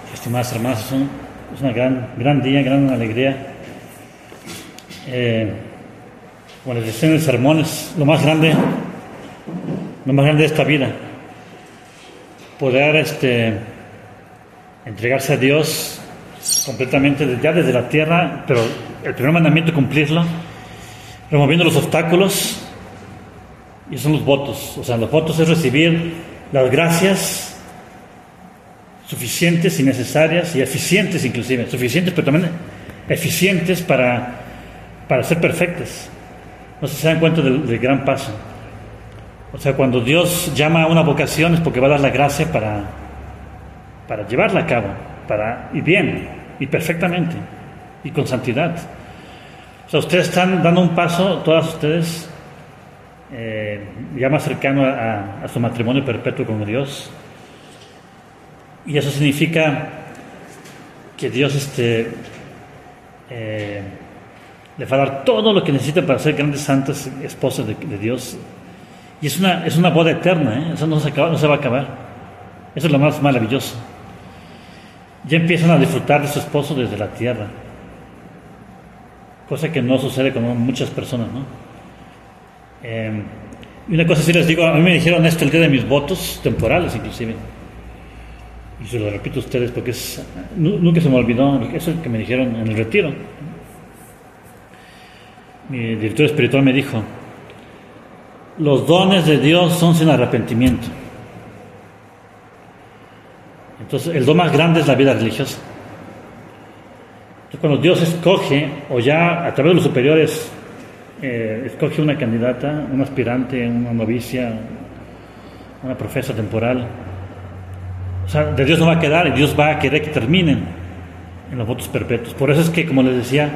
Estimadas hermanas, es una gran día, gran alegría. Como les decía en el sermón, es lo más grande de esta vida. Poder entregarse a Dios completamente ya desde la tierra, pero el primer mandamiento cumplirlo, removiendo los obstáculos, y son los votos. O sea, los votos es recibir las gracias suficientes y necesarias y eficientes, inclusive suficientes, pero también eficientes para ser perfectas. No sé si se dan cuenta del gran paso. O sea, cuando Dios llama a una vocación es porque va a dar la gracia para llevarla a cabo, y bien, y perfectamente, y con santidad. O sea, ustedes están dando un paso, todas ustedes, ya más cercano a su matrimonio perpetuo con Dios. Y eso significa que Dios le va a dar todo lo que necesita para ser grandes santas esposas de Dios. Y es una boda eterna, eso no se va a acabar. Eso es lo más maravilloso. Ya empiezan a disfrutar de su esposo desde la tierra, cosa que no sucede con muchas personas, ¿no? Y una cosa sí les digo, a mí me dijeron esto el día de mis votos temporales, inclusive. Y se lo repito a ustedes porque nunca se me olvidó eso que me dijeron en el retiro. Mi director espiritual me dijo: los dones de Dios son sin arrepentimiento. Entonces, el don más grande es la vida religiosa. Entonces, cuando Dios escoge, o ya a través de los superiores, escoge una candidata, un aspirante, una novicia, una profesa temporal, o sea, de Dios no va a quedar, y Dios va a querer que terminen en los votos perpetuos. Por eso es que, como les decía,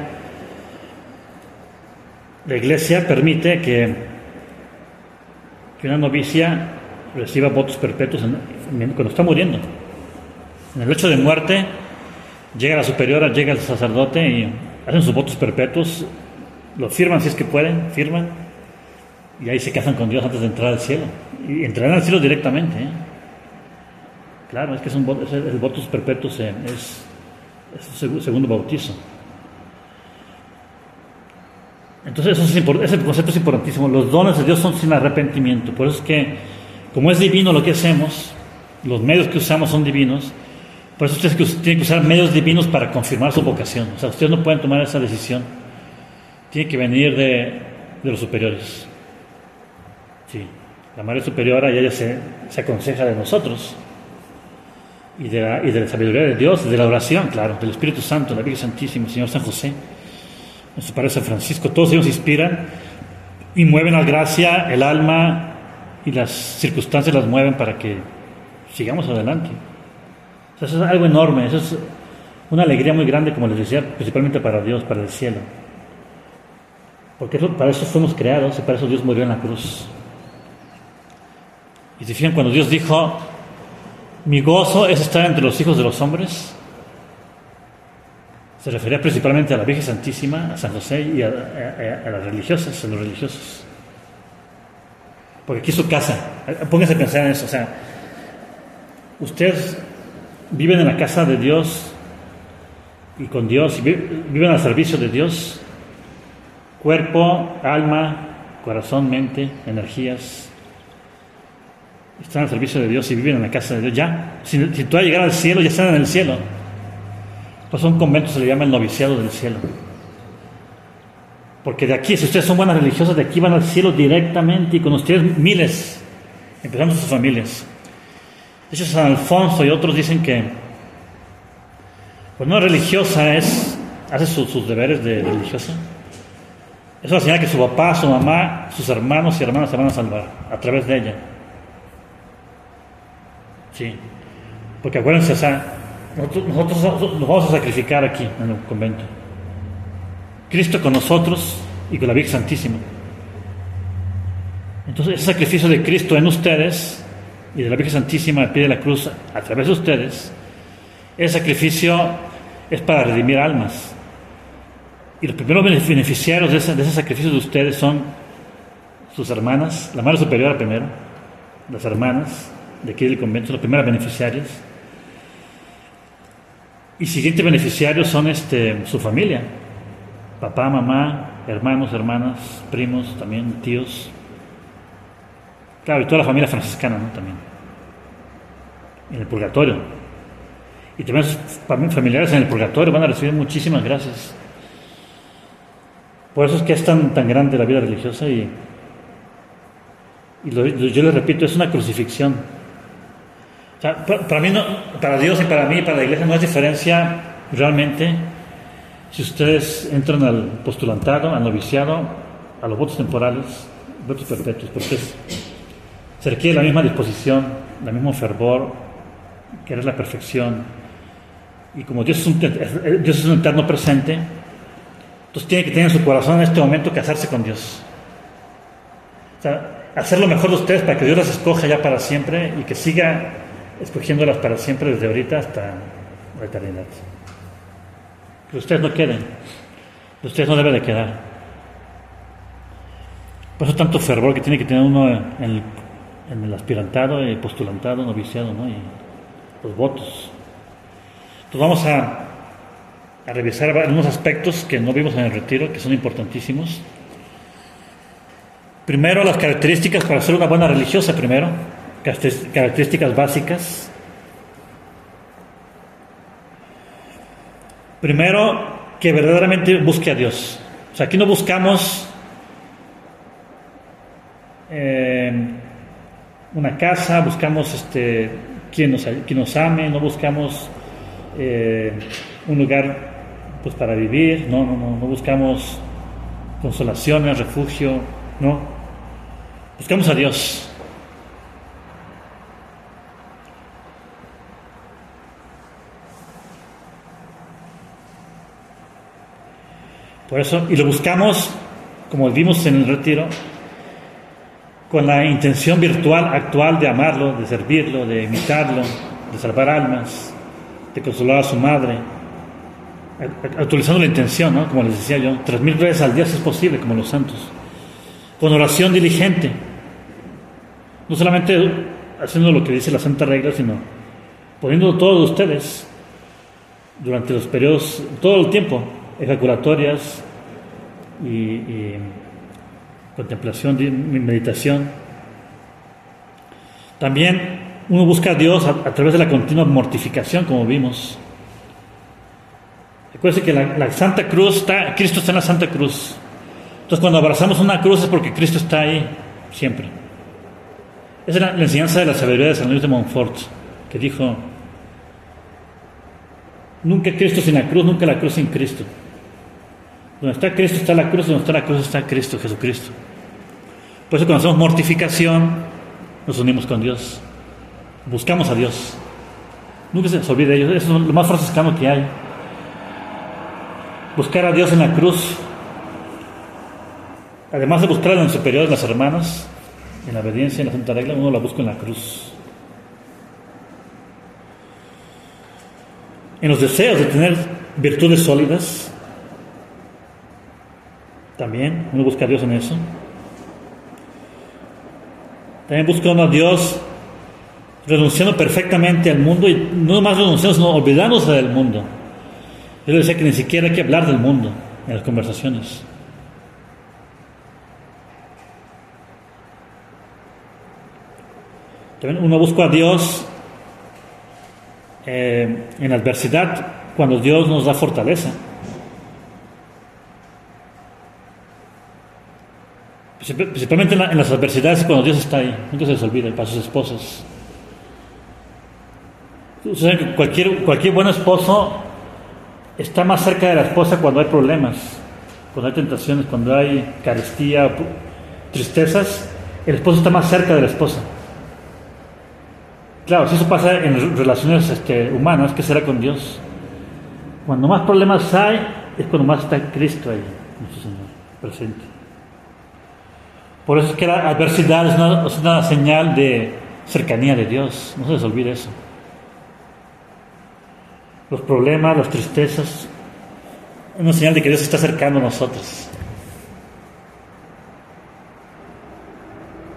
la Iglesia permite que una novicia reciba votos perpetuos cuando está muriendo. En el lecho de muerte llega la superiora, llega el sacerdote y hacen sus votos perpetuos, los firman si es que pueden, firman, y ahí se casan con Dios antes de entrar al cielo. Y entrarán al cielo directamente, ¿eh? Claro, es que el votos perpetuos es su segundo bautizo. Entonces ese concepto es importantísimo. Los dones de Dios son sin arrepentimiento. Por eso es que, como es divino lo que hacemos, los medios que usamos son divinos. Por eso ustedes tienen que usar medios divinos para confirmar su vocación. O sea, ustedes no pueden tomar esa decisión. Tiene que venir de los superiores. Sí, la Madre Superiora, y ella se aconseja de nosotros y de la sabiduría de Dios, de la oración, claro, del Espíritu Santo, la Virgen Santísima, el Señor San José, nuestro Padre San Francisco. Todos ellos inspiran y mueven la gracia, el alma, y las circunstancias las mueven para que sigamos adelante. O sea, eso es algo enorme, eso es una alegría muy grande, como les decía, principalmente para Dios, para el cielo. Porque para eso fuimos creados y para eso Dios murió en la cruz. Y se fijan, cuando Dios dijo: mi gozo es estar entre los hijos de los hombres, se refería principalmente a la Virgen Santísima, a San José y a las religiosas, a los religiosos. Porque aquí es su casa. Pónganse a pensar en eso. O sea, ustedes viven en la casa de Dios y con Dios, y viven al servicio de Dios. Cuerpo, alma, corazón, mente, energías. Están al servicio de Dios y viven en la casa de Dios. Ya, si tú vas a llegar al cielo, ya están en el cielo. Pues a un convento se le llama el noviciado del cielo. Porque de aquí, si ustedes son buenas religiosas, de aquí van al cielo directamente, y con ustedes miles, empezando sus familias. De hecho, San Alfonso y otros dicen que pues una religiosa hace sus deberes de religiosa. Eso va a enseñar que su papá, su mamá, sus hermanos y hermanas se van a salvar a través de ella. Sí, porque acuérdense, o sea, nosotros nos vamos a sacrificar aquí en el convento. Cristo con nosotros y con la Virgen Santísima. Entonces, ese sacrificio de Cristo en ustedes y de la Virgen Santísima al pie de la cruz a través de ustedes, ese sacrificio es para redimir almas. Y los primeros beneficiarios de ese sacrificio de ustedes son sus hermanas, la Madre Superiora primero, las hermanas de aquí del convento, las primeras beneficiarias, Y siguientes beneficiarios son su familia, papá, mamá, hermanos, hermanas, primos, también tíos. Claro, y toda la familia franciscana, ¿no? También. En el purgatorio. Y también sus familiares en el purgatorio van a recibir muchísimas gracias. Por eso es que es tan grande la vida religiosa yo les repito, es una crucifixión. O sea, para mí, no, para Dios y para mí y para la iglesia no es diferencia realmente si ustedes entran al postulantado, al noviciado, a los votos temporales, votos perpetuos, porque se requiere la misma disposición, el mismo fervor, querer la perfección. Y como Dios es un eterno presente, entonces tiene que tener en su corazón en este momento casarse con Dios. O sea, hacer lo mejor de ustedes para que Dios las escoja ya para siempre y que siga escogiéndolas para siempre desde ahorita hasta la eternidad. Que ustedes no queden, que ustedes no deben de quedar. Por eso tanto fervor que tiene que tener uno en el aspirantado, el postulantado, noviciado, ¿no? Y los votos. Entonces vamos a revisar algunos aspectos que no vimos en el retiro, que son importantísimos. Primero, las características para ser una buena religiosa, características básicas. Primero, que verdaderamente busque a Dios. O sea, aquí no buscamos una casa, buscamos quien nos ame, no buscamos un lugar pues para vivir, no buscamos consolaciones, refugio, no, buscamos a Dios. Por eso, y lo buscamos, como vimos en el retiro, con la intención virtual, actual de amarlo, de servirlo, de imitarlo, de salvar almas, de consolar a su madre, actualizando la intención, ¿no? Como les decía yo, 3000 veces al día si es posible, como los santos, con oración diligente, no solamente haciendo lo que dice la Santa Regla, sino poniendo todo de ustedes durante los periodos, todo el tiempo, ejaculatorias y contemplación, meditación. También uno busca a Dios a través de la continua mortificación, como vimos. Recuerden que la Santa Cruz Cristo está en la Santa Cruz. Entonces cuando abrazamos una cruz es porque Cristo está ahí siempre. Esa es la enseñanza de la sabiduría de San Luis de Montfort, que dijo: nunca Cristo sin la cruz, nunca la cruz sin Cristo. Donde está Cristo está la cruz, donde está la cruz está Cristo, Jesucristo. Por eso cuando hacemos mortificación nos unimos con Dios, buscamos a Dios. Nunca se les olvide de ellos, eso es lo más franciscano que hay. Buscar a Dios en la cruz, además de buscar en el superior de las hermanas, en la obediencia, en la Santa Regla, uno la busca en la cruz. En los deseos de tener virtudes sólidas, también uno busca a Dios en eso. También busca uno a Dios renunciando perfectamente al mundo, y no más renunciando, sino olvidándose del mundo. Yo le decía que ni siquiera hay que hablar del mundo en las conversaciones. También uno busca a Dios en la adversidad, cuando Dios nos da fortaleza. Principalmente en las adversidades, cuando Dios está ahí, nunca se les olvida, para sus esposas. Ustedes saben que cualquier buen esposo está más cerca de la esposa cuando hay problemas, cuando hay tentaciones, cuando hay carestía, tristezas. El esposo está más cerca de la esposa. Claro, si eso pasa en relaciones humanas, ¿qué será con Dios? Cuando más problemas hay, es cuando más está Cristo ahí, nuestro Señor, presente. Por eso es que la adversidad es una señal de cercanía de Dios, no se les olvide eso. Los problemas, las tristezas, es una señal de que Dios se está acercando a nosotros.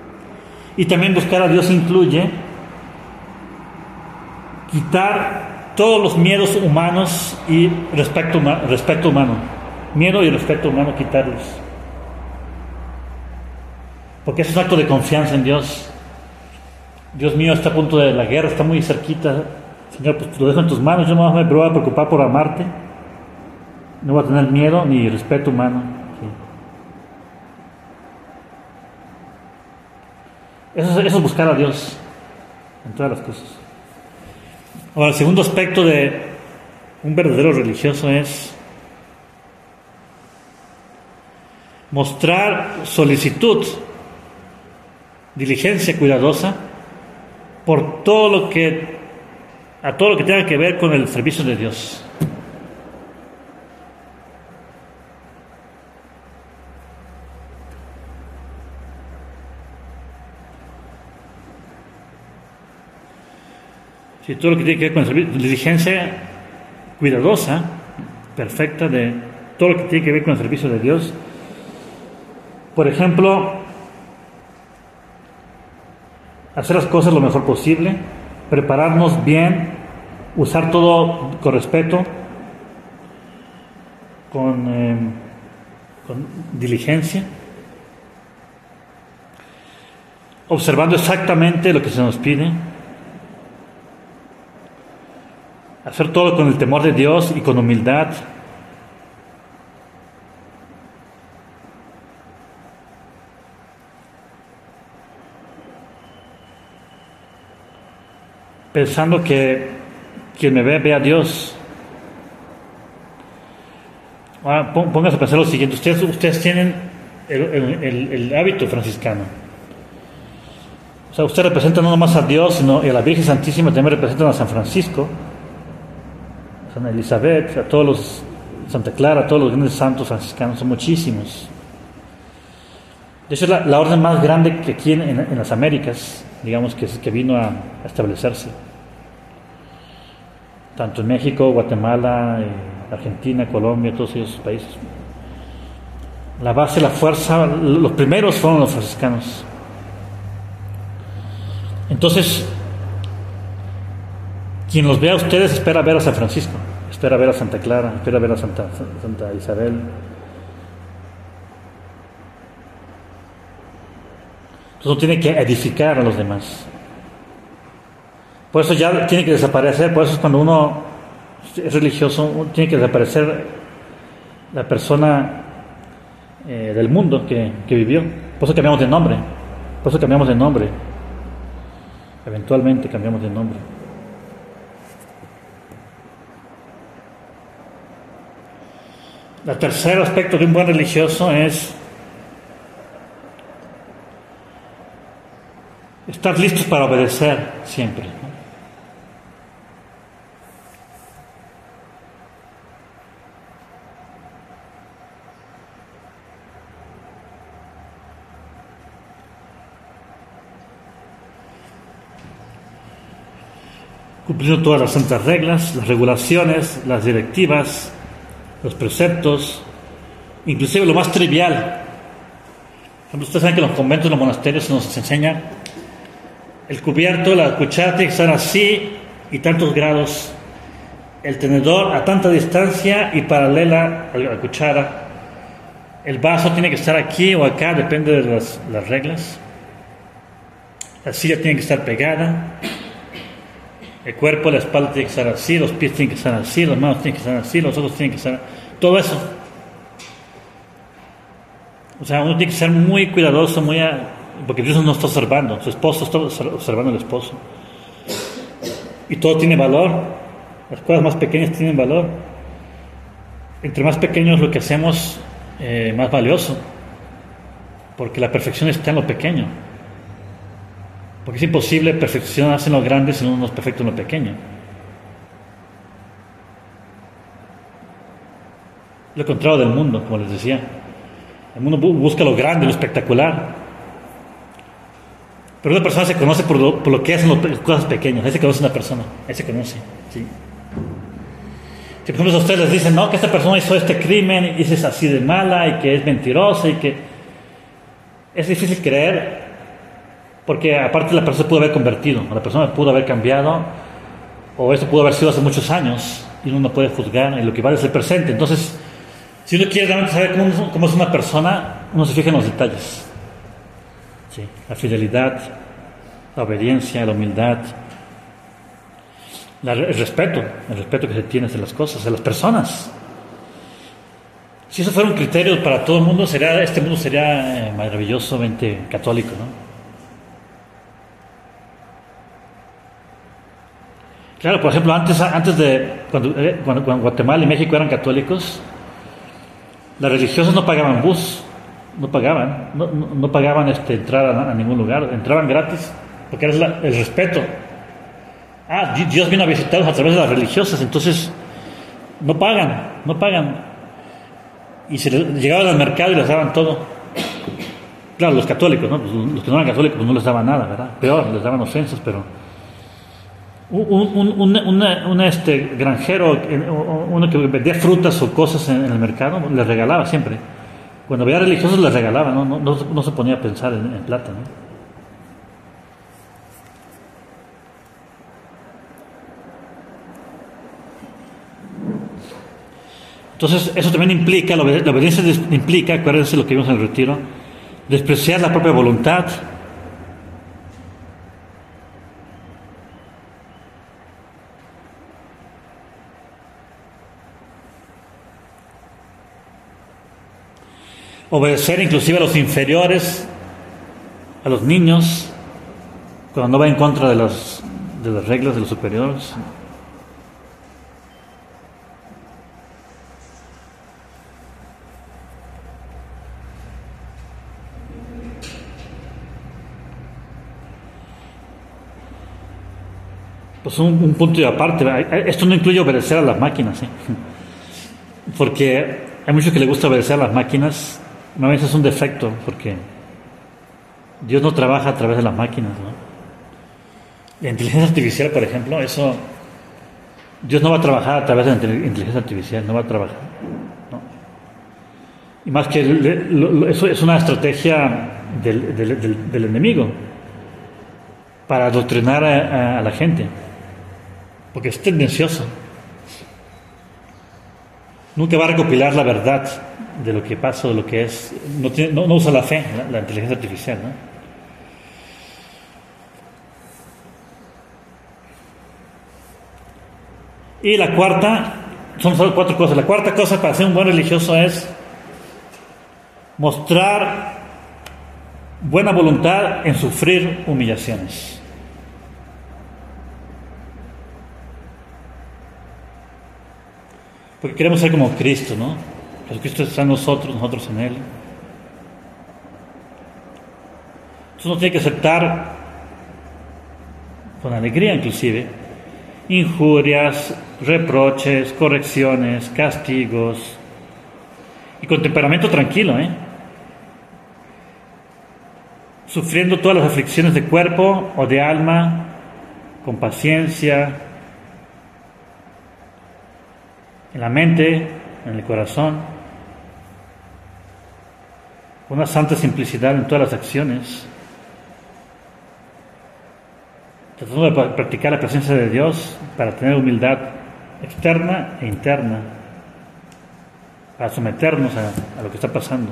Y también buscar a Dios incluye quitar todos los miedos humanos y respeto humano. Miedo y respeto humano, quitarlos. Porque ese es un acto de confianza en Dios. Dios mío, está a punto de la guerra, está muy cerquita. Señor, pues lo dejo en tus manos. Yo no me voy a preocupar por amarte. No voy a tener miedo ni respeto humano. Sí. Eso es buscar a Dios en todas las cosas. Ahora, el segundo aspecto de un verdadero religioso es mostrar solicitud, diligencia cuidadosa por todo lo que tenga que ver con el servicio de Dios. Sí, todo lo que tiene que ver con el servicio, diligencia cuidadosa, perfecta de todo lo que tiene que ver con el servicio de Dios. Por ejemplo, hacer las cosas lo mejor posible, prepararnos bien, usar todo con respeto, con diligencia, observando exactamente lo que se nos pide, hacer todo con el temor de Dios y con humildad. Pensando que quien me ve a Dios. Ahora, pónganse a pensar lo siguiente. Ustedes tienen el hábito franciscano. O sea, ustedes representan no nomás a Dios, sino y a la Virgen Santísima. También representan a San Francisco, a San Elizabeth, a todos los Santa Clara, a todos los grandes santos franciscanos. Son muchísimos. De hecho, es la orden más grande que aquí en las Américas, digamos, que vino a establecerse. Tanto en México, Guatemala, Argentina, Colombia, todos esos países. La base, la fuerza, los primeros fueron los franciscanos. Entonces, quien los vea a ustedes espera ver a San Francisco, espera ver a Santa Clara, espera ver a Santa Isabel. Entonces uno tiene que edificar a los demás. Por eso ya tiene que desaparecer, por eso es cuando uno es religioso, tiene que desaparecer la persona del mundo que vivió. Por eso cambiamos de nombre. Eventualmente cambiamos de nombre. El tercer aspecto de un buen religioso es estar listos para obedecer siempre, ¿no? Cumpliendo todas las santas reglas, las regulaciones, las directivas, los preceptos, inclusive lo más trivial. Por ejemplo, ustedes saben que en los conventos, en los monasterios se nos enseña el cubierto, la cuchara tiene que estar así y tantos grados, el tenedor a tanta distancia y paralela a la cuchara, el vaso tiene que estar aquí o acá, depende de las reglas, la silla tiene que estar pegada, el cuerpo, la espalda tiene que estar así, los pies tienen que estar así, las manos tienen que estar así, los ojos tienen que estar... Todo eso. O sea, uno tiene que ser muy cuidadoso, porque Dios no está observando, su esposo está observando al esposo. Y todo tiene valor. Las cosas más pequeñas tienen valor. Entre más pequeño es lo que hacemos, más valioso. Porque la perfección está en lo pequeño. Porque es imposible perfeccionarse en lo grande si uno no es perfecto en lo pequeño. Lo contrario del mundo, como les decía. El mundo busca lo grande, lo espectacular. Pero una persona se conoce por lo que hacen las cosas pequeñas. Ahí se conoce una persona. Ahí se conoce. ¿Sí? Si por ejemplo a ustedes les dicen, no, que esta persona hizo este crimen y es así de mala y que es mentirosa y que... Es difícil creer. Porque aparte la persona pudo haber convertido, la persona pudo haber cambiado o esto pudo haber sido hace muchos años, y uno no puede juzgar, en lo que vale es el presente. Entonces, si uno quiere realmente saber cómo es una persona, uno se fija en los detalles. ¿Sí? La fidelidad, la obediencia, la humildad, el respeto que se tiene hacia las cosas, hacia las personas. Si eso fuera un criterio para todo el mundo, este mundo sería maravillosamente católico, ¿no? Claro, por ejemplo, antes de cuando Guatemala y México eran católicos, las religiosas no pagaban bus, no pagaban entrar a ningún lugar, entraban gratis, porque era el respeto. Dios vino a visitarlos a través de las religiosas, entonces no pagan. Y llegaban al mercado y les daban todo. Claro, los católicos, ¿no? Pues los que no eran católicos pues no les daban nada, ¿verdad? Peor, les daban ofensas, pero un granjero, uno que vendía frutas o cosas en el mercado, les regalaba siempre. Cuando veía religiosos les regalaba, no se ponía a pensar en plata, ¿no? Entonces, eso también implica, la obediencia implica, acuérdense lo que vimos en el retiro, despreciar la propia voluntad, obedecer inclusive a los inferiores, a los niños, cuando no va en contra de las reglas de los superiores. Pues un punto de aparte, esto no incluye obedecer a las máquinas, ¿eh? Porque hay muchos que les gusta obedecer a las máquinas. A veces es un defecto, porque Dios no trabaja a través de las máquinas, ¿no? La inteligencia artificial, por ejemplo, Dios no va a trabajar a través de la inteligencia artificial, no va a trabajar, ¿no? Y más que eso es una estrategia del enemigo para adoctrinar a la gente, porque es tendencioso. Nunca va a recopilar la verdad de lo que pasa, de lo que es. No usa la fe, la inteligencia artificial, ¿no? Y la cuarta, son solo 4 cosas. La cuarta cosa para ser un buen religioso es mostrar buena voluntad en sufrir humillaciones. Porque queremos ser como Cristo, ¿no? Jesucristo está en nosotros en Él. Entonces uno tiene que aceptar, con alegría inclusive, injurias, reproches, correcciones, castigos, y con temperamento tranquilo, sufriendo todas las aflicciones de cuerpo o de alma, con paciencia, en la mente, en el corazón, una santa simplicidad en todas las acciones, tratando de practicar la presencia de Dios para tener humildad externa e interna, para someternos a lo que está pasando.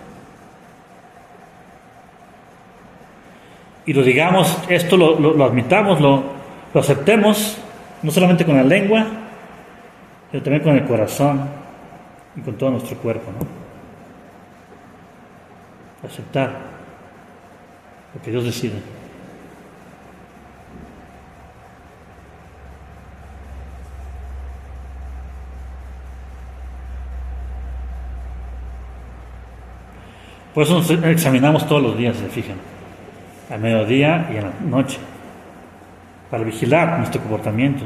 Y lo digamos, esto lo admitamos, lo aceptemos, no solamente con la lengua, pero también con el corazón y con todo nuestro cuerpo, ¿no? Aceptar lo que Dios decide. Por eso nos examinamos todos los días, se fijan, al mediodía y en la noche, para vigilar nuestro comportamiento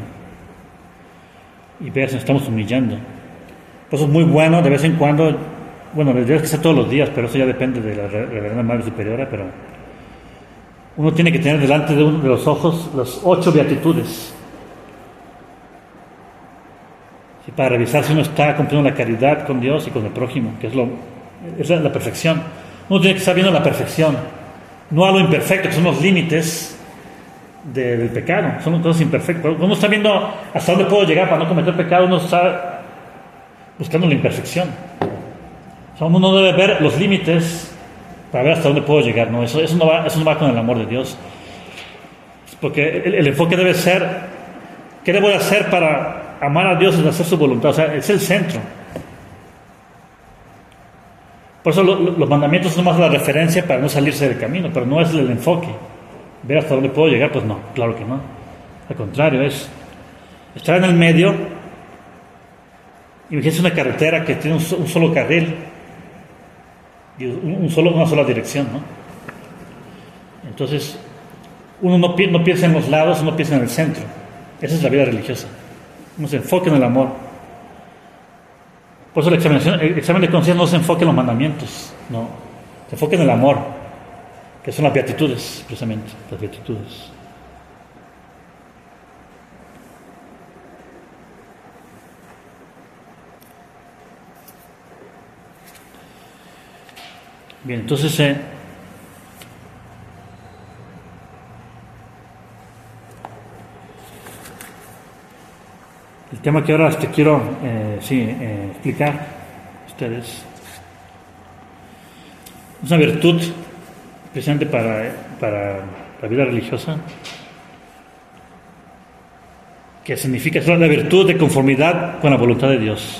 y ver si nos estamos humillando. Por eso es muy bueno de vez en cuando, bueno, debe que ser todos los días, pero eso ya depende de la Reverenda Madre Superiora, pero uno tiene que tener delante de uno de los ojos las 8 beatitudes, ¿sí? Para revisar si uno está cumpliendo la caridad con Dios y con el prójimo, que es la perfección. Uno tiene que estar viendo la perfección, no a lo imperfecto, que son los límites del pecado, son cosas imperfectas. Cuando uno está viendo hasta dónde puedo llegar para no cometer pecado, uno está buscando la imperfección. O sea, uno no debe ver los límites para ver hasta dónde puedo llegar, ¿no? Eso no va con el amor de Dios. Porque el enfoque debe ser, ¿qué debo de hacer para amar a Dios y hacer su voluntad? O sea, es el centro. Por eso los mandamientos son más la referencia para no salirse del camino, pero no es el enfoque. Ver hasta dónde puedo llegar, pues no, claro que no. Al contrario, es estar en el medio. Imagínense una carretera que tiene un solo carril y una sola dirección, ¿no? Entonces, uno no piensa en los lados, uno piensa en el centro. Esa es la vida religiosa. Uno se enfoca en el amor. Por eso el examen de conciencia no se enfoca en los mandamientos, no. Se enfoca en el amor, que son las beatitudes, precisamente, las beatitudes. Bien, entonces el tema que ahora quiero explicar a ustedes es una virtud precisamente para la vida religiosa, que significa es la virtud de conformidad con la voluntad de Dios.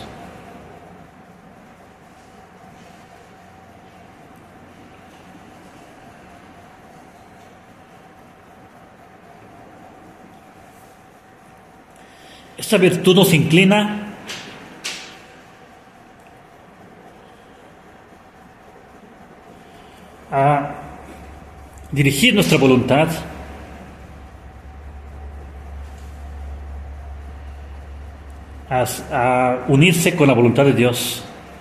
Esta virtud nos inclina a dirigir nuestra voluntad a unirse con la voluntad de Dios.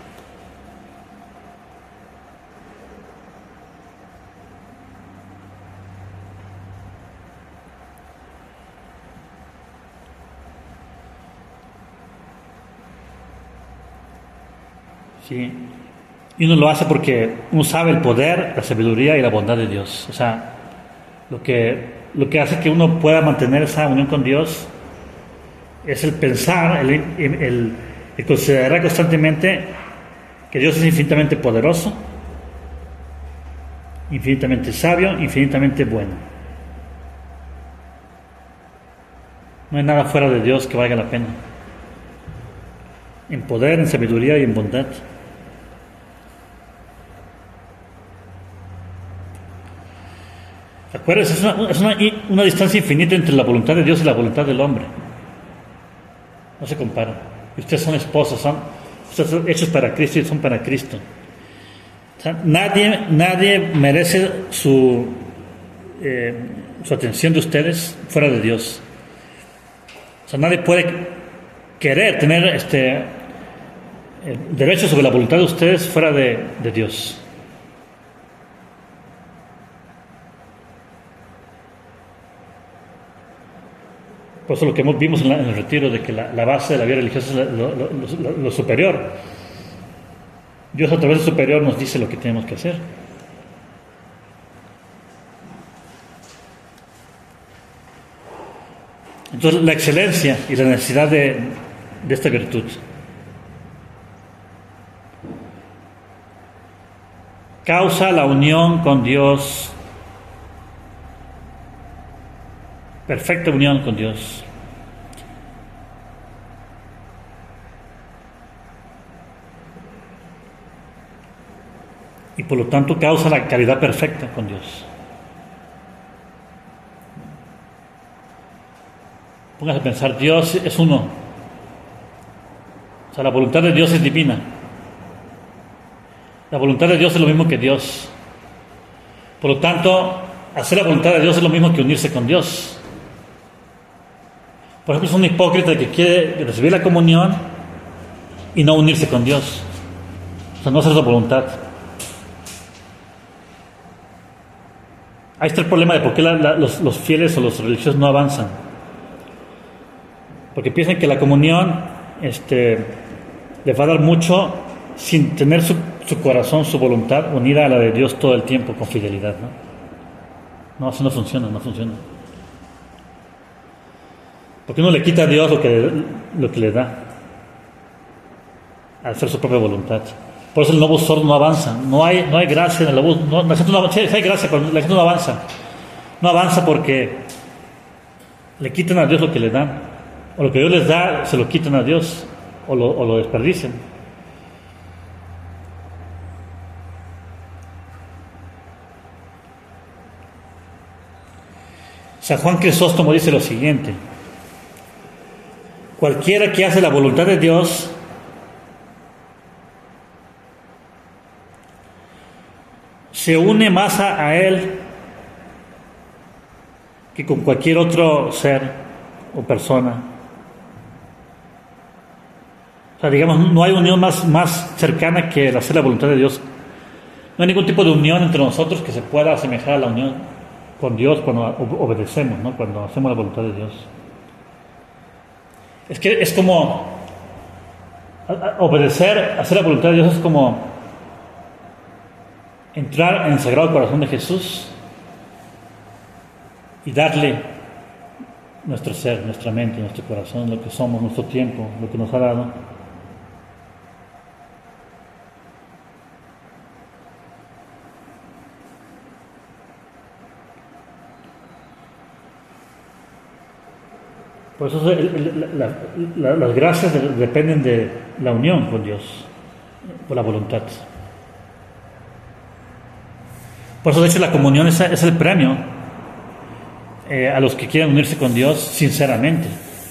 Sí. Y uno lo hace porque uno sabe el poder, la sabiduría y la bondad de Dios. O sea, lo que hace que uno pueda mantener esa unión con Dios es el pensar, el considerar constantemente que Dios es infinitamente poderoso, infinitamente sabio, infinitamente bueno. No hay nada fuera de Dios que valga la pena, en poder, en sabiduría y en bondad. Acuérdense, es una distancia infinita entre la voluntad de Dios y la voluntad del hombre. No se compara. Y ustedes son esposos, ustedes son hechos para Cristo y son para Cristo. O sea, nadie merece su atención de ustedes fuera de Dios. O sea, nadie puede querer tener derecho sobre la voluntad de ustedes fuera de Dios. Por eso lo que vimos en el retiro, de que la base de la vida religiosa es lo superior. Dios a través del superior nos dice lo que tenemos que hacer. Entonces, la excelencia y la necesidad de esta virtud causa la unión con Dios, perfecta unión con Dios. Y por lo tanto causa la caridad perfecta con Dios. Póngase a pensar, Dios es uno. O sea, la voluntad de Dios es divina. La voluntad de Dios es lo mismo que Dios. Por lo tanto, hacer la voluntad de Dios es lo mismo que unirse con Dios. Por ejemplo, es un hipócrita que quiere recibir la comunión y no unirse con Dios. O sea, no hacer su voluntad. Ahí está el problema de por qué los fieles o los religiosos no avanzan. Porque piensan que la comunión les va a dar mucho sin tener su corazón, su voluntad unida a la de Dios todo el tiempo con fidelidad, ¿no? No, así no funciona. Porque uno le quita a Dios lo que le da, al hacer su propia voluntad. Por eso el lobo sordo no avanza. No hay gracia en el lobo. No, la gente no, sí hay gracia, pero la gente no avanza. No avanza porque le quitan a Dios lo que le dan. O lo que Dios les da, se lo quitan a Dios. O lo desperdician. San Juan Crisóstomo dice lo siguiente: cualquiera que hace la voluntad de Dios se une más a Él que con cualquier otro ser o persona. O sea, digamos, no hay unión más cercana que el hacer la voluntad de Dios. No hay ningún tipo de unión entre nosotros que se pueda asemejar a la unión con Dios cuando obedecemos, ¿no? Cuando hacemos la voluntad de Dios. Es que es como obedecer, hacer la voluntad de Dios es como entrar en el Sagrado Corazón de Jesús y darle nuestro ser, nuestra mente, nuestro corazón, lo que somos, nuestro tiempo, lo que nos ha dado. Por eso las gracias dependen de la unión con Dios, por la voluntad. Por eso, de hecho, la comunión es el premio a los que quieren unirse con Dios sinceramente.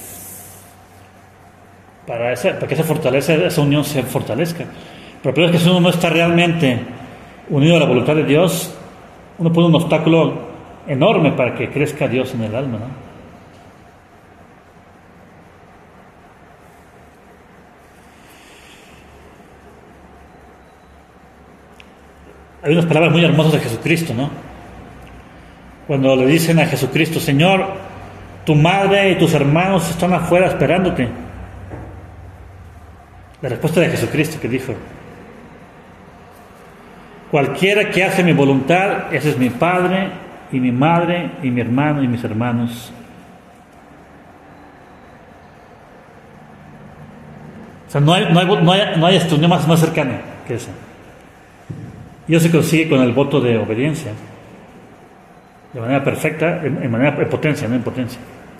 Para que esa unión se fortalezca. Pero peor es que si uno no está realmente unido a la voluntad de Dios, uno pone un obstáculo enorme para que crezca Dios en el alma, ¿no? Hay unas palabras muy hermosas de Jesucristo, ¿no? Cuando le dicen a Jesucristo: Señor, tu madre y tus hermanos están afuera esperándote. La respuesta de Jesucristo, que dijo: cualquiera que hace mi voluntad, ese es mi padre y mi madre y mi hermano y mis hermanos. O sea, no hay unión más cercana que esa. Y eso se consigue con el voto de obediencia, de manera perfecta, en potencia, no en potencia.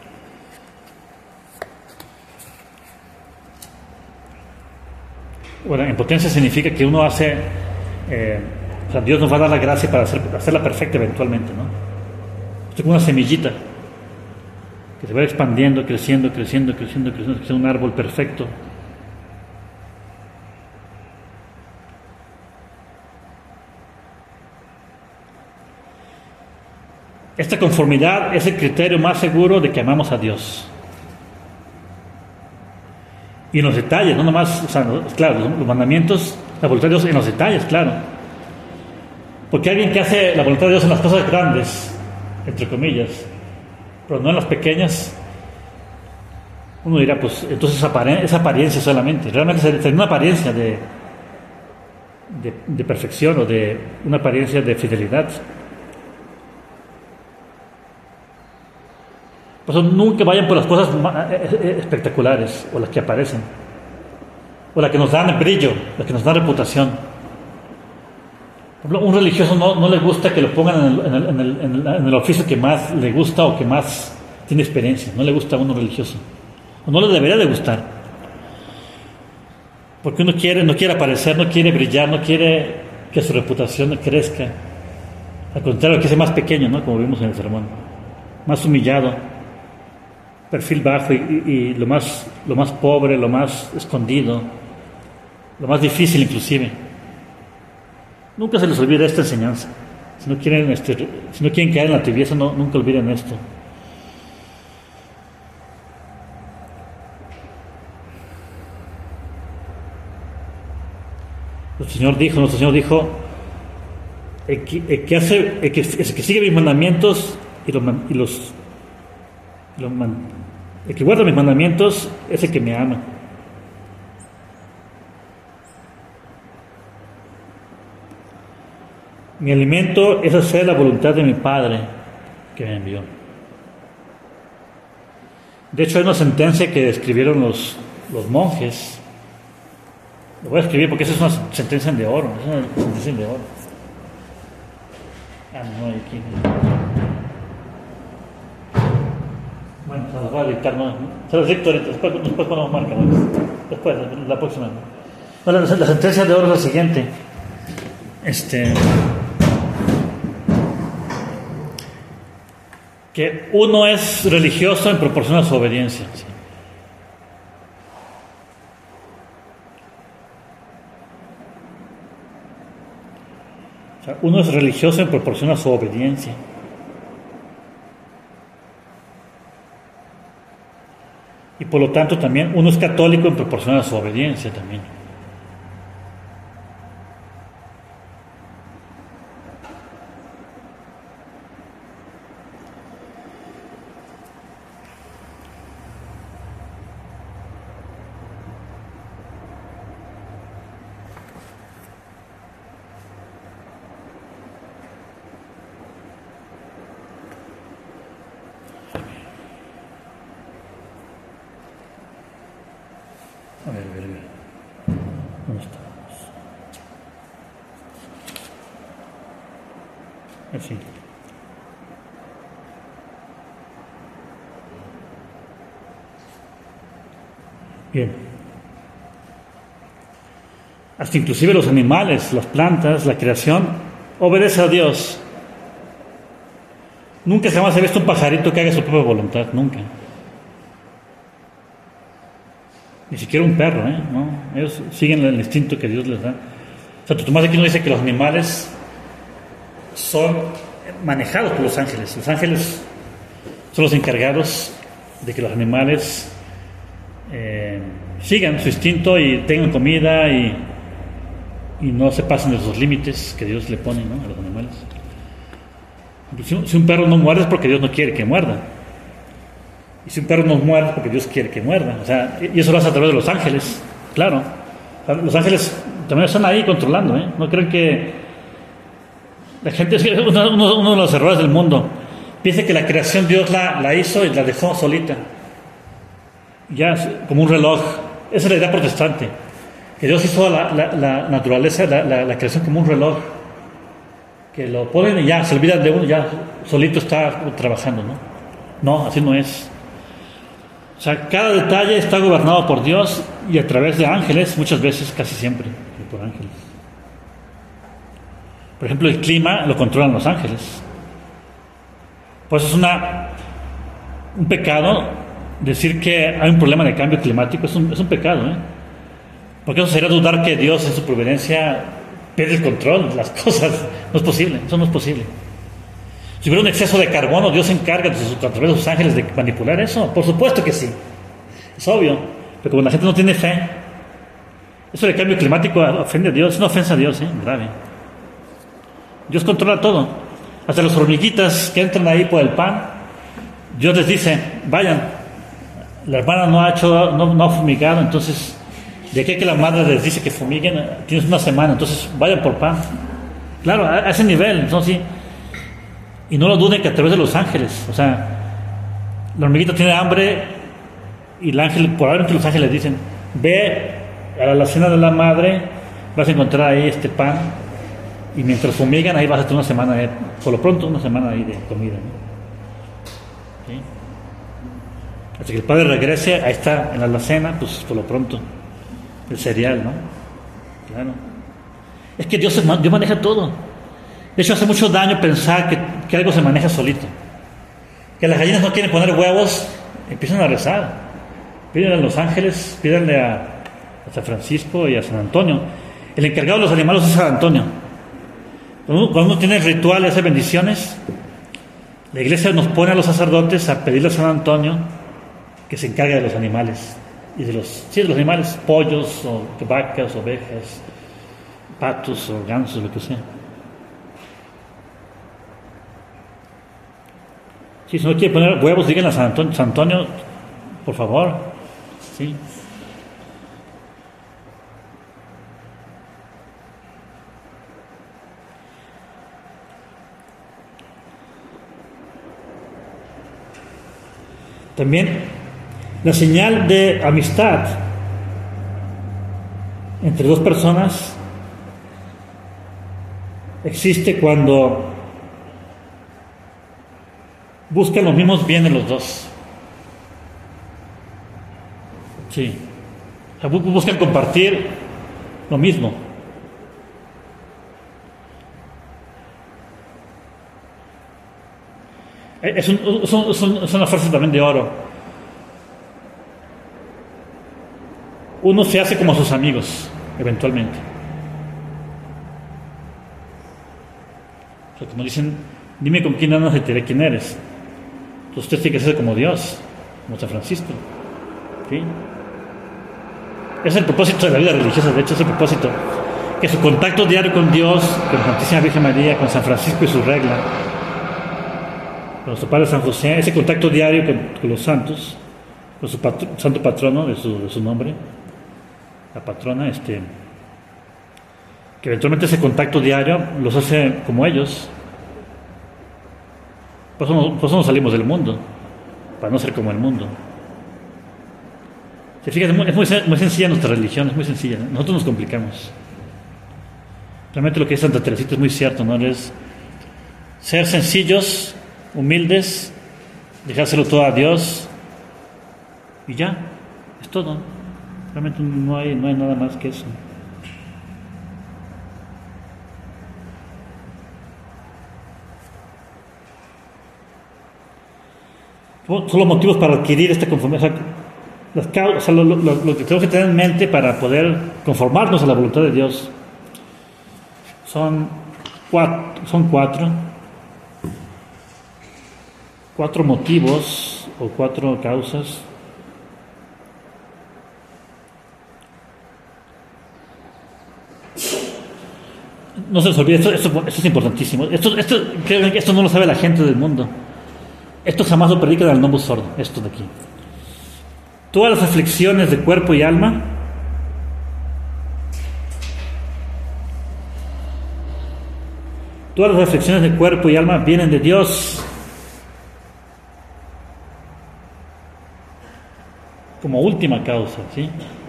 Bueno, en potencia significa que uno hace, o sea, Dios nos va a dar la gracia para hacerla perfecta eventualmente, ¿no? Es como una semillita que se va expandiendo, creciendo, un árbol perfecto. Esta conformidad es el criterio más seguro de que amamos a Dios. Y en los detalles, no nomás, o sea, claro, los mandamientos, la voluntad de Dios en los detalles, claro. Porque alguien que hace la voluntad de Dios en las cosas grandes, entre comillas, pero no en las pequeñas, uno dirá, pues entonces es apariencia solamente. Realmente sería una apariencia de perfección o de una apariencia de fidelidad. Por eso nunca vayan por las cosas espectaculares, o las que aparecen, o las que nos dan brillo, las que nos dan reputación. Por ejemplo, un religioso no le gusta que lo pongan en el oficio que más le gusta o que más tiene experiencia. No le gusta a uno religioso, o no le debería de gustar, porque uno no quiere aparecer, no quiere brillar, no quiere que su reputación crezca. Al contrario, que sea más pequeño, ¿no? Como vimos en el sermón, más humillado, perfil bajo y lo más pobre, lo más escondido, lo más difícil inclusive. Nunca se les olvide esta enseñanza. Si no quieren caer en la tibieza, nunca olviden esto. Nuestro Señor dijo: el que sigue mis mandamientos el que guarda mis mandamientos es el que me ama. Mi alimento es hacer la voluntad de mi Padre que me envió. De hecho, hay una sentencia que escribieron los monjes. Lo voy a escribir porque esa es una sentencia de oro. Es una sentencia de oro. No, aquí. Bueno, se las voy a dictar, no. Se las dicto ahorita, después ponemos marca, ¿no? Después, la próxima. Bueno, la sentencia de oro es la siguiente. Que uno es religioso en proporción a su obediencia. ¿Sí? O sea, uno es religioso en proporción a su obediencia. Y por lo tanto también uno es católico en proporción a su obediencia también. A ver. ¿Dónde estamos? Así. Bien. Hasta inclusive los animales, las plantas, la creación, obedece a Dios. Nunca jamás he visto un pajarito que haga su propia voluntad, nunca. Ni siquiera un perro, ¿no? Ellos siguen el instinto que Dios les da. O sea, Tomás de Aquino dice que los animales son manejados por los ángeles. Los ángeles son los encargados de que los animales sigan su instinto y tengan comida y no se pasen de esos límites que Dios le pone, ¿no?, a los animales. Si un perro no muerde es porque Dios no quiere que muerda. Y si un perro no muerde es porque Dios quiere que muerda. O sea, y eso lo hace a través de los ángeles, claro. O sea, los ángeles también están ahí controlando, ¿eh? No creen que la gente, uno de los errores del mundo, piensa que la creación Dios la hizo y la dejó solita. Ya, como un reloj. Esa es la idea protestante. Que Dios hizo la naturaleza, la creación como un reloj. Que lo ponen y ya, se olvidan de uno, ya solito está trabajando, ¿no? No, así no es. O sea, cada detalle está gobernado por Dios y a través de ángeles, muchas veces, casi siempre, por ángeles. Por ejemplo, el clima lo controlan los ángeles. Pues es un pecado decir que hay un problema de cambio climático, es un pecado, ¿eh? Porque eso sería dudar que Dios en su providencia pierde el control de las cosas. No es posible, eso no es posible. Si hubiera un exceso de carbono, Dios se encarga a través de sus ángeles de manipular eso. Por supuesto que sí, es obvio. Pero como la gente no tiene fe, eso del cambio climático ofende a Dios, es una ofensa a Dios, grave. Dios controla todo. Hasta las hormiguitas que entran ahí por el pan, Dios les dice, vayan, la hermana no ha fumigado, entonces de aquí a que la madre les dice que fumiguen, tienes una semana, entonces vayan por pan. Claro, a ese nivel, entonces sí. Y no lo duden que a través de los ángeles, o sea, la hormiguita tiene hambre y el ángel, probablemente los ángeles dicen, ve a la cena de la madre, vas a encontrar ahí este pan y mientras fumigan ahí vas a tener una semana, por lo pronto una semana ahí de comida, ¿no? ¿Sí? Hasta que el padre regrese, ahí está en la alacena, pues por lo pronto el cereal, ¿no? Claro. Es que Dios maneja todo. De hecho, hace mucho daño pensar que algo se maneja solito. Que las gallinas no quieren poner huevos, empiezan a rezar. Pídenle a los ángeles, pídenle a San Francisco y a San Antonio. El encargado de los animales es San Antonio. Cuando uno tiene rituales, hace bendiciones, la iglesia nos pone a los sacerdotes a pedirle a San Antonio que se encargue de los animales. Y de los animales, pollos, o vacas, ovejas, patos o gansos, lo que sea. Si no quiere poner huevos, díganle a San Antonio, por favor. ¿Sí? También La señal de amistad entre dos personas existe cuando buscan los mismos bienes los dos. Sí. O sea, buscan compartir lo mismo. Es una frase también de oro. Uno se hace como sus amigos, eventualmente. O sea, como dicen, dime con quién andas y te diré quién eres. Entonces usted tiene que ser como Dios, como San Francisco. ¿Sí? Es el propósito de la vida religiosa, de hecho es el propósito. Que su contacto diario con Dios, con la Santísima Virgen María, con San Francisco y su regla, con nuestro Padre San José, ese contacto diario con los santos, con su santo patrono de su nombre, la patrona, que eventualmente ese contacto diario los hace como ellos. Por eso no salimos del mundo, para no ser como el mundo. ¿Se fijan? Es muy sencilla nuestra religión, es muy sencilla. Nosotros nos complicamos. Realmente lo que dice Santa Teresita es muy cierto, ¿no? Es ser sencillos, humildes, dejárselo todo a Dios y ya, es todo. Realmente no hay nada más que eso. Son los motivos para adquirir esta conformidad. Lo que tenemos que tener en mente para poder conformarnos a la voluntad de Dios son cuatro motivos o cuatro causas. No se les olvide, esto es importantísimo. Esto no lo sabe la gente del mundo. Esto jamás lo predican al Novus Ordo, esto de aquí. Todas las aflicciones de cuerpo y alma vienen de Dios. Como última causa, ¿sí?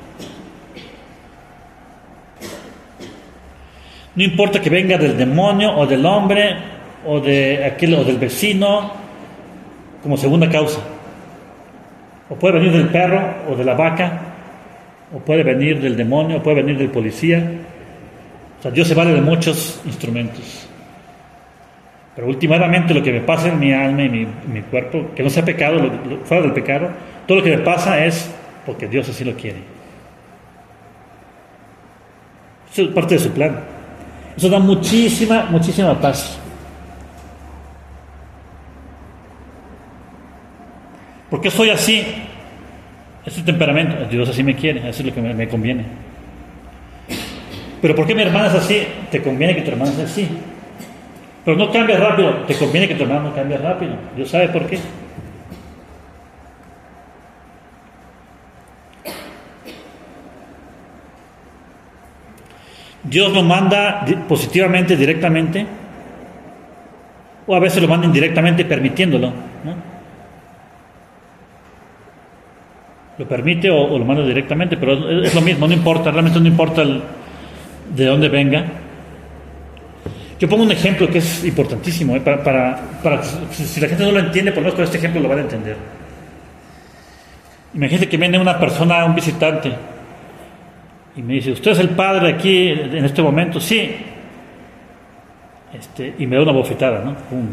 No importa que venga del demonio o del hombre o de aquel o del vecino, como segunda causa. O puede venir del perro o de la vaca, o puede venir del demonio, o puede venir del policía. O sea, Dios se vale de muchos instrumentos. Pero últimamente lo que me pasa en mi alma y mi cuerpo, que no sea pecado, fuera del pecado, todo lo que me pasa es porque Dios así lo quiere. Eso es parte de su plan. Eso da muchísima paz. ¿Por qué soy así? Este temperamento, Dios así me quiere, eso es lo que me conviene. Pero ¿por qué mi hermana es así? Te conviene que tu hermana sea así. Pero no cambias rápido, te conviene que tu hermano no cambie rápido. Dios sabe por qué. Dios lo manda positivamente, directamente, o a veces lo manda indirectamente permitiéndolo, ¿no? Lo permite o lo manda directamente, pero es lo mismo, no importa, realmente no importa de dónde venga. Yo pongo un ejemplo que es importantísimo, para si la gente no lo entiende, por lo menos con este ejemplo lo van a entender. Imagínate que viene una persona, un visitante, y me dice, ¿usted es el padre aquí en este momento? Sí. Y me da una bofetada, ¿no? ¡Pum!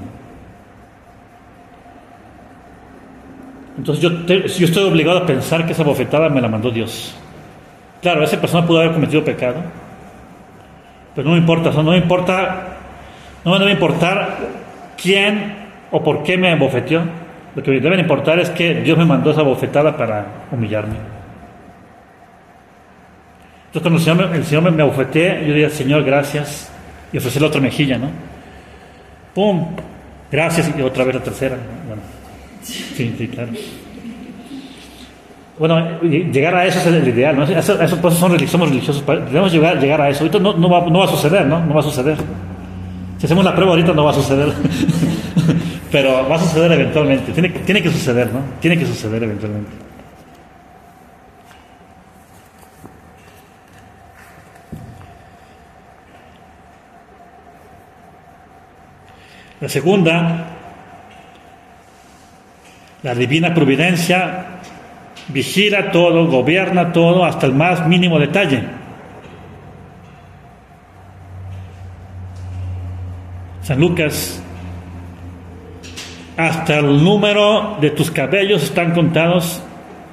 Entonces yo estoy obligado a pensar que esa bofetada me la mandó Dios. Claro, esa persona pudo haber cometido pecado, pero no me importa, o sea, no me debe importar quién o por qué me bofeteó. Lo que me debe importar es que Dios me mandó esa bofetada para humillarme. Entonces cuando el Señor me bofetea, yo diría, Señor, gracias, y ofrecí la otra mejilla, ¿no? ¡Pum! Gracias, y otra vez la tercera, ¿no? Bueno, sí, claro. Bueno, llegar a eso es el ideal, ¿no? Eso por eso somos religiosos, debemos llegar a eso. Ahorita no va a suceder, ¿no? No va a suceder. Si hacemos la prueba ahorita no va a suceder. Pero va a suceder eventualmente. Tiene que suceder, ¿no? Tiene que suceder eventualmente. La segunda, la divina providencia vigila todo, gobierna todo hasta el más mínimo detalle. San Lucas: hasta el número de tus cabellos están contados,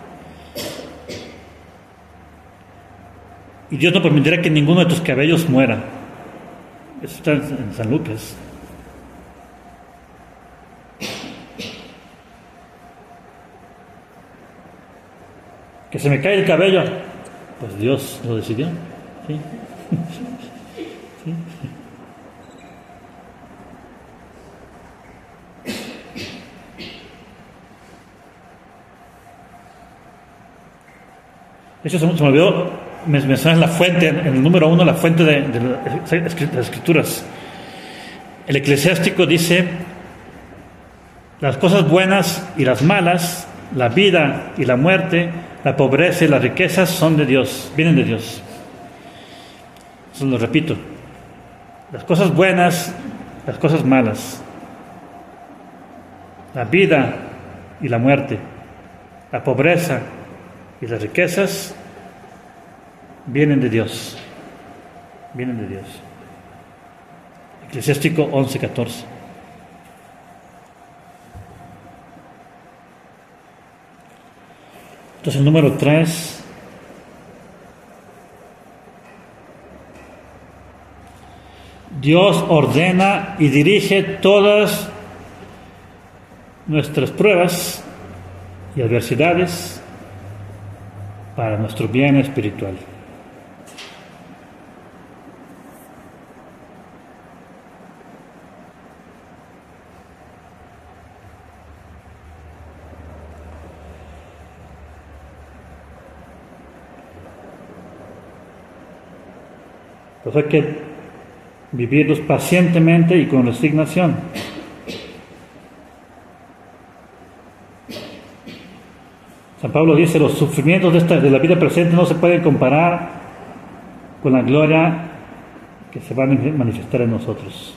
y Dios no permitirá que ninguno de tus cabellos muera. Eso está en San Lucas. Que se me cae el cabello, pues Dios lo decidió. ¿Sí? ¿Sí? De hecho, se me olvidó mencionar la fuente, en el número 1, la fuente de las Escrituras. El Eclesiástico dice: las cosas buenas y las malas, la vida y la muerte, la pobreza y las riquezas son de Dios, vienen de Dios. Eso lo repito. Las cosas buenas, las cosas malas, la vida y la muerte, la pobreza y las riquezas vienen de Dios. Vienen de Dios. Eclesiástico 11:14. Entonces, el número 3. Dios ordena y dirige todas nuestras pruebas y adversidades para nuestro bien espiritual. Pues hay que vivirlos pacientemente y con resignación. San Pablo dice: los sufrimientos de la vida presente no se pueden comparar con la gloria que se va a manifestar en nosotros.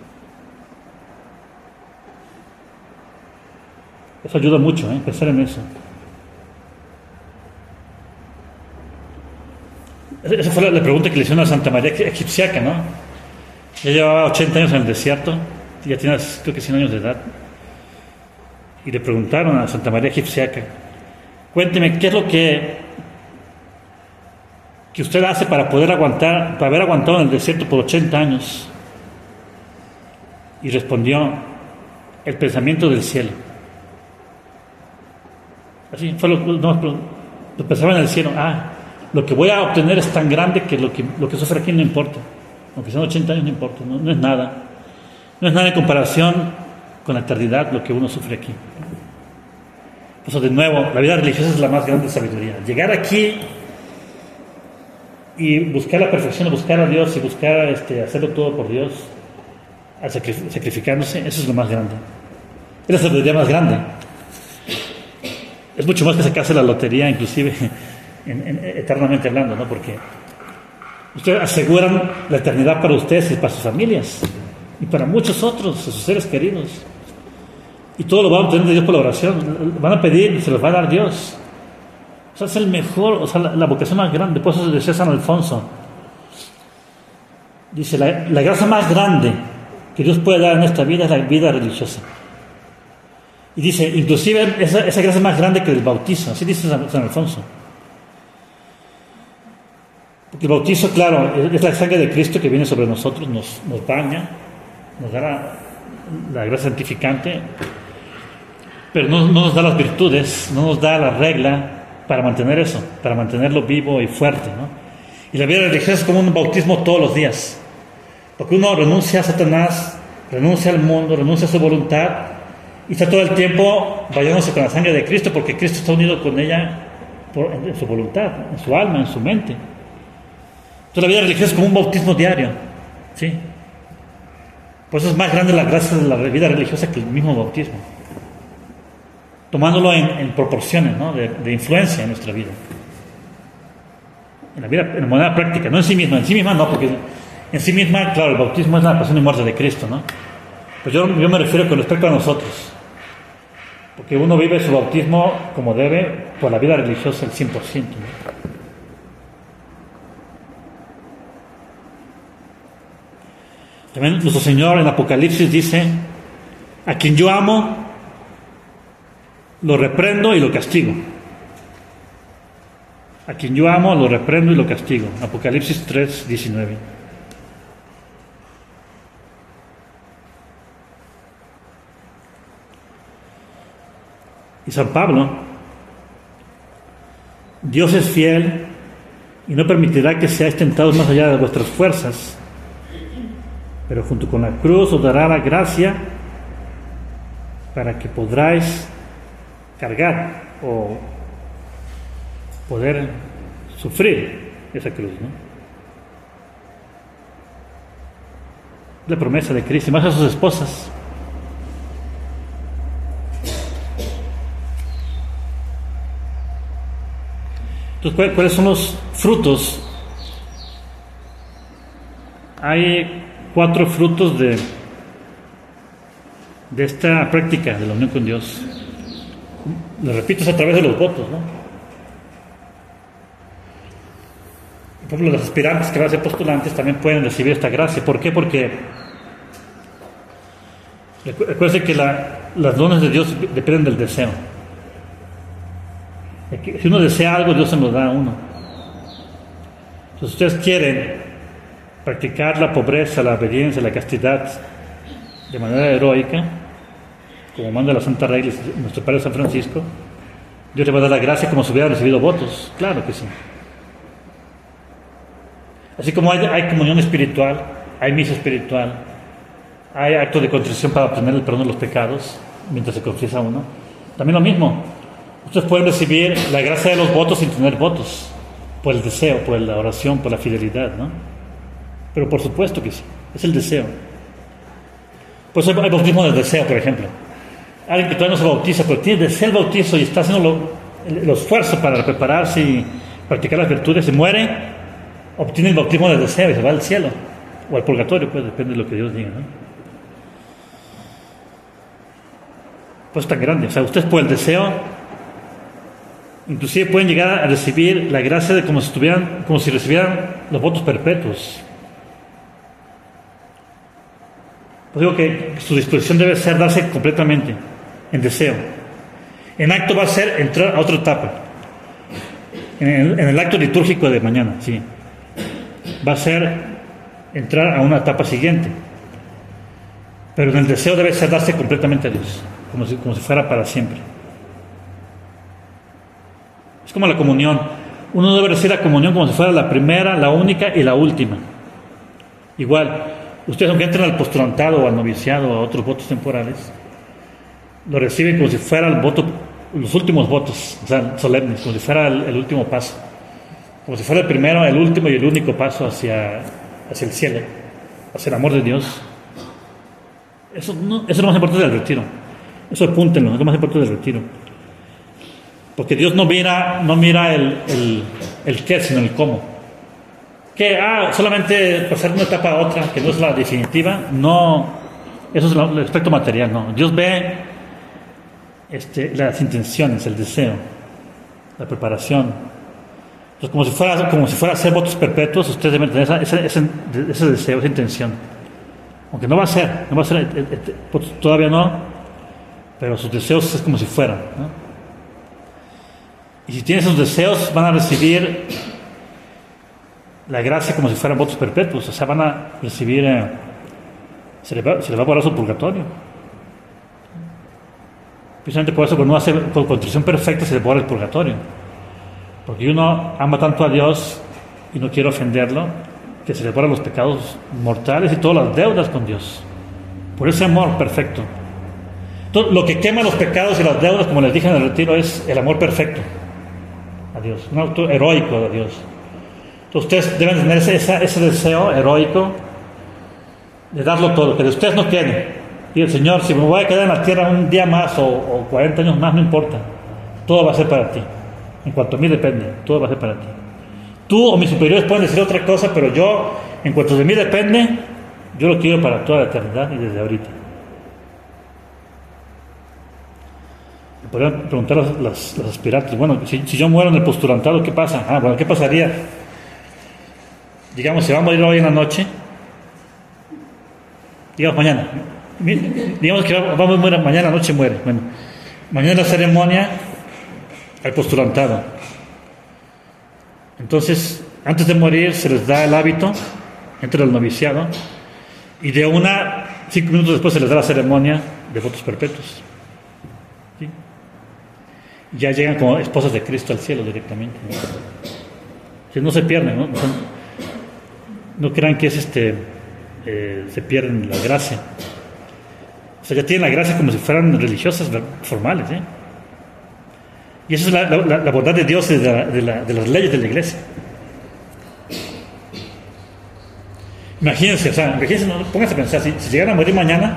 Eso ayuda mucho, pensar en eso. Esa fue la pregunta que le hicieron a Santa María Egipciaca, ¿no? Ella llevaba 80 años en el desierto, ya tenía creo que 100 años de edad. Y le preguntaron a Santa María Egipciaca: cuénteme, ¿qué es lo que usted hace para poder aguantar, para haber aguantado en el desierto por 80 años? Y respondió: el pensamiento del cielo. Así fue lo pensaba en el cielo. Lo que voy a obtener es tan grande que lo que sufre aquí no importa. Aunque sean 80 años, no importa, no es nada. No es nada en comparación con la eternidad lo que uno sufre aquí. Por eso, de nuevo, la vida religiosa es la más grande sabiduría. Llegar aquí y buscar la perfección, buscar a Dios y buscar hacerlo todo por Dios, sacrificándose, eso es lo más grande. Es la sabiduría más grande. Es mucho más que sacarse la lotería, inclusive eternamente hablando, ¿no? Porque ustedes aseguran la eternidad para ustedes y para sus familias y para muchos otros, sus seres queridos, y todo lo van a obtener de Dios por la oración. Van a pedir y se los va a dar Dios. O sea, es el mejor, o sea, la vocación más grande. Por eso decía San Alfonso, dice: la gracia más grande que Dios puede dar en esta vida es la vida religiosa. Y dice, inclusive esa gracia es más grande que el bautizo. Así dice San Alfonso. Porque el bautizo, claro, es la sangre de Cristo que viene sobre nosotros, nos baña, nos da la gracia santificante, pero no nos da las virtudes, no nos da la regla para mantener eso, para mantenerlo vivo y fuerte, ¿no? Y la vida religiosa es como un bautismo todos los días, porque uno renuncia a Satanás, renuncia al mundo, renuncia a su voluntad, y está todo el tiempo bañándose con la sangre de Cristo, porque Cristo está unido con ella en su voluntad, en su alma, en su mente. Entonces la vida religiosa es como un bautismo diario, ¿sí? Por eso es más grande la gracia de la vida religiosa que el mismo bautismo, tomándolo en proporciones, ¿no? de influencia en nuestra vida, en la manera práctica, no en sí misma no, porque en sí misma, claro, el bautismo es la pasión y muerte de Cristo, ¿no? Pues yo me refiero con respecto a nosotros. Porque uno vive su bautismo como debe por la vida religiosa al 100%, ¿no? También nuestro Señor en Apocalipsis dice: a quien yo amo, lo reprendo y lo castigo. A quien yo amo, lo reprendo y lo castigo. Apocalipsis 3:19. Y San Pablo: Dios es fiel y no permitirá que seáis tentados más allá de vuestras fuerzas, pero junto con la cruz os dará la gracia para que podráis cargar o poder sufrir esa cruz, ¿no? La promesa de Cristo, y más a sus esposas. Entonces, ¿cuáles son los frutos? Hay 4 frutos de esta práctica de la unión con Dios. Lo repito, es a través de los votos, ¿no? Por ejemplo, los aspirantes que van a ser postulantes también pueden recibir esta gracia. ¿Por qué? Porque recuerden que las dones de Dios dependen del deseo. Si uno desea algo, Dios se lo da a uno. Si ustedes quieren practicar la pobreza, la obediencia, la castidad de manera heroica, como manda la Santa Regla nuestro Padre San Francisco, Dios le va a dar la gracia como si hubiera recibido votos. Claro que sí. Así como hay comunión espiritual, hay misa espiritual, hay acto de contrición para obtener el perdón de los pecados mientras se confiesa uno, también lo mismo. Ustedes pueden recibir la gracia de los votos sin tener votos, por el deseo, por la oración, por la fidelidad, ¿no? Pero por supuesto que sí, es el deseo. Por eso hay bautismo del deseo, por ejemplo. Alguien que todavía no se bautiza, pero tiene deseo el bautizo y está haciendo el esfuerzo para prepararse y practicar las virtudes, se muere, obtiene el bautismo del deseo y se va al cielo, o al purgatorio, pues depende de lo que Dios diga, ¿no? Pues tan grande, o sea, ustedes por el deseo inclusive pueden llegar a recibir la gracia de como si recibieran los votos perpetuos. Pues digo que su disposición debe ser darse completamente en deseo. En acto va a ser entrar a otra etapa. En el acto litúrgico de mañana, sí. Va a ser entrar a una etapa siguiente. Pero en el deseo debe ser darse completamente a Dios, como si fuera para siempre. Es como la comunión. Uno debe recibir la comunión como si fuera la primera, la única y la última. Igual, ustedes aunque entren al postulantado o al noviciado o a otros votos temporales, lo reciben como si fuera el voto, los últimos votos, o sea, solemnes, como si fuera el último paso. Como si fuera el primero, el último y el único paso hacia el cielo, hacia el amor de Dios. Eso es lo más importante del retiro. Eso apúntenlo, es lo más importante del retiro. Porque Dios no mira el qué, sino el cómo. Que solamente pasar de una etapa a otra, que no es la definitiva, no, eso es el aspecto material, no. Dios ve las intenciones, el deseo, la preparación. Entonces, como si fuera a hacer votos perpetuos, ustedes deben tener ese deseo, esa intención. Aunque no va a ser, todavía no, pero sus deseos es como si fueran, ¿no? Y si tienen esos deseos, van a recibir la gracia como si fueran votos perpetuos. O sea, van a recibir, se les va a borrar su purgatorio. Precisamente por eso, cuando uno hace con contrición perfecta, se le borra el purgatorio. Porque uno ama tanto a Dios y no quiere ofenderlo, que se le borran los pecados mortales y todas las deudas con Dios. Por ese amor perfecto. Entonces, lo que quema los pecados y las deudas, como les dije en el retiro, es el amor perfecto a Dios, un acto heroico a Dios. Entonces ustedes deben tener ese deseo heroico de darlo todo, que de ustedes no quede. Y el Señor, si me voy a quedar en la tierra un día más o 40 años más, no importa, todo va a ser para ti. En cuanto a mí depende, todo va a ser para ti. Tú o mis superiores pueden decir otra cosa, pero yo, en cuanto de mí depende, yo lo quiero para toda la eternidad y desde ahorita. podrían preguntar los aspirantes, bueno, si yo muero en el postulantado, ¿qué pasa? Bueno, ¿qué pasaría? Digamos, se va a morir hoy en la noche, digamos mañana, digamos que vamos a morir mañana, noche muere. Bueno, mañana la ceremonia al postulantado. Entonces, antes de morir se les da el hábito, entra el noviciado, y 5 minutos después se les da la ceremonia de votos perpetuos. ¿Sí? Ya llegan como esposas de Cristo al cielo directamente, ¿no? Si no se pierden, ¿no? No crean que se pierden la gracia. O sea, ya tienen la gracia como si fueran religiosas formales, ¿eh? Y esa es la bondad de Dios de las leyes de la iglesia. Imagínense, pónganse a pensar, si llegan a morir mañana,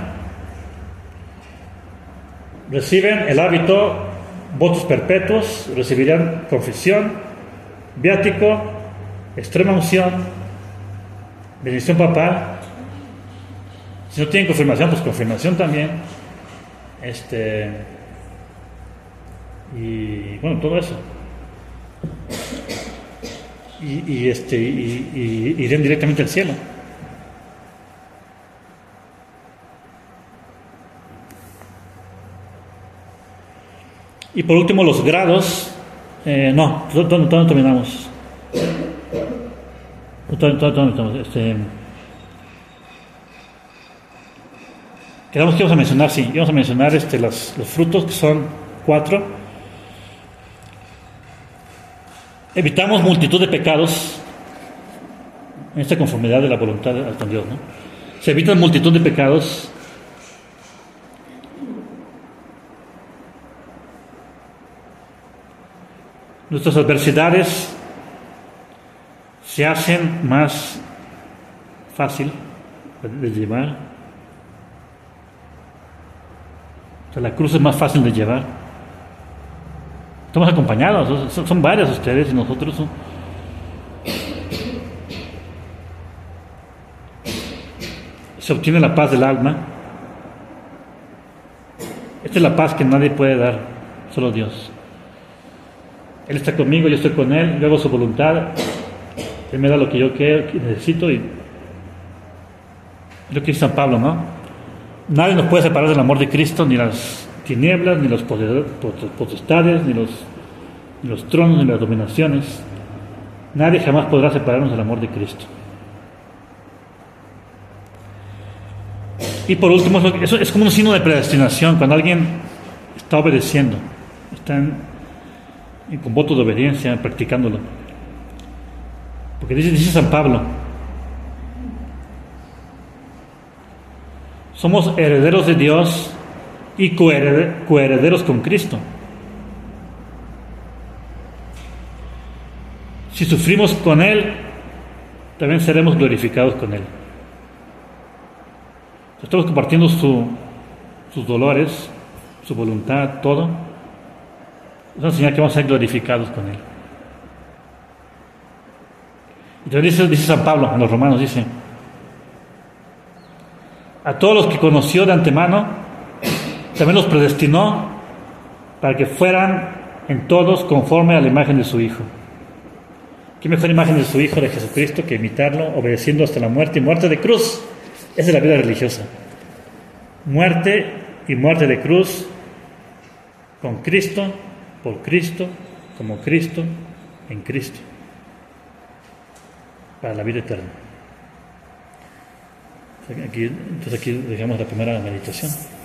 reciben el hábito, votos perpetuos, recibirían confesión, viático, extrema unción, bendición papal. Si no tienen confirmación, pues confirmación también. Y bueno, todo eso. Y irían directamente al cielo. Y por último, los grados. ¿Dónde terminamos? Quedamos que íbamos a mencionar, íbamos a mencionar los frutos, que son 4. Evitamos multitud de pecados en esta conformidad de la voluntad con Dios, ¿no? Se evitan multitud de pecados. Nuestras adversidades se hacen más fácil de llevar. O sea, la cruz es más fácil de llevar. Estamos acompañados, son varios ustedes y nosotros. Se obtiene la paz del alma. Esta es la paz que nadie puede dar, solo Dios. Él está conmigo, yo estoy con Él, yo hago su voluntad, Él me da lo que yo quiero, que necesito, y lo que dice San Pablo, ¿no? Nadie nos puede separar del amor de Cristo, ni las tinieblas, ni los potestades, ni los tronos, ni las dominaciones. Nadie jamás podrá separarnos del amor de Cristo. Y por último, eso es como un signo de predestinación, cuando alguien está obedeciendo, está con voto de obediencia, practicándolo. Porque dice San Pablo, somos herederos de Dios y coherederos con Cristo. Si sufrimos con Él, también seremos glorificados con Él. Estamos compartiendo sus dolores, su voluntad, todo. Es una señal que vamos a ser glorificados con Él. Entonces dice San Pablo en los Romanos, dice: a todos los que conoció de antemano, también los predestinó para que fueran en todos conforme a la imagen de su Hijo. ¿Qué mejor imagen de su Hijo, de Jesucristo, que imitarlo, obedeciendo hasta la muerte y muerte de cruz? Esa es la vida religiosa. Muerte y muerte de cruz, con Cristo, por Cristo, como Cristo, en Cristo, para la vida eterna. Entonces aquí dejamos la primera meditación.